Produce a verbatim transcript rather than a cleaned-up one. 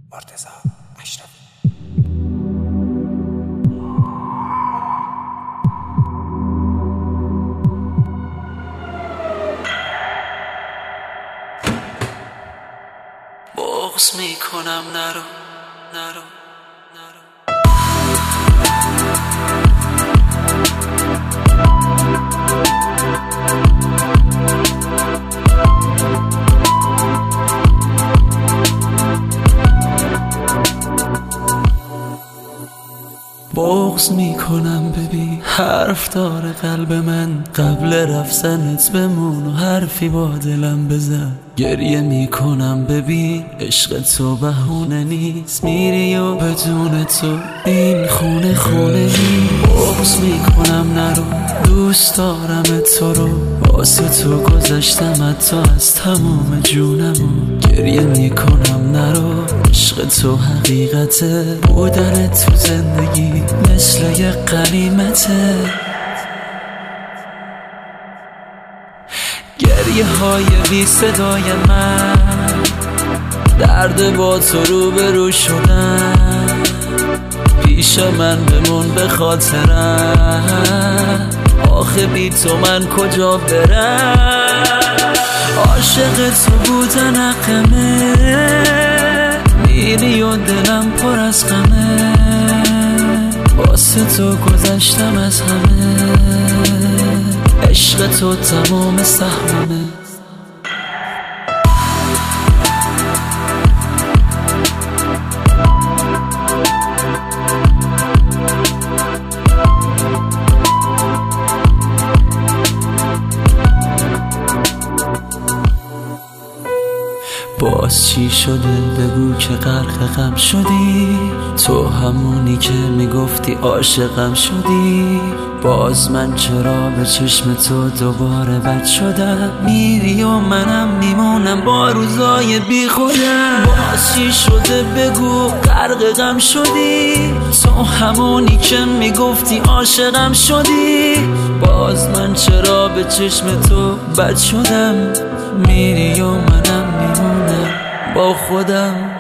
مرتضی اشرفی. بغض میکنم نرو نرو نرو بغض میکنم ببین حرف داره قلب من، قبل رفتنت بمون و حرفی با دلم بزن. گریه میکنم ببین عشق تو بهونه نیست، میری و بدون تو این خونه خونه نیست. بغض میکنم نرو، دوست دارم تو رو، واسه تو گذشتم حتی از تمام جونم. گریه میکنم نرو، عشق تو حقیقته، بودن تو زندگی مثل یه غنیمته. گریه های بی صدای من، درد با تو رو به رو شدن. پیش من بمون به خاطرم، آخه بی تو من کجا برم. عاشق تو بودن حقمه، میری و دلم پر از غمه. واسه تو گذشتم از همه، عشق تو تمام سهمه. باز چی شده بگو که غرق غم شدی، تو همونی که میگفتی عاشقم شدی. باز من چرا به چشم تو دوباره بد شدم، میری و منم میمونم با روزای بی خودم. باز چی شده بگو غرق غم شدی، تو همونی که میگفتی عاشقم شدی. باز من چرا به چشم تو بد شدم، میری و منم میمونم با خودم.